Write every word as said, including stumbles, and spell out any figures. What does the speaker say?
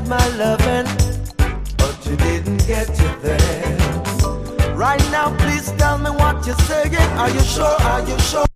my loving, but you didn't get to there. Right now, please tell me what you're saying. Are you sure? Are you sure?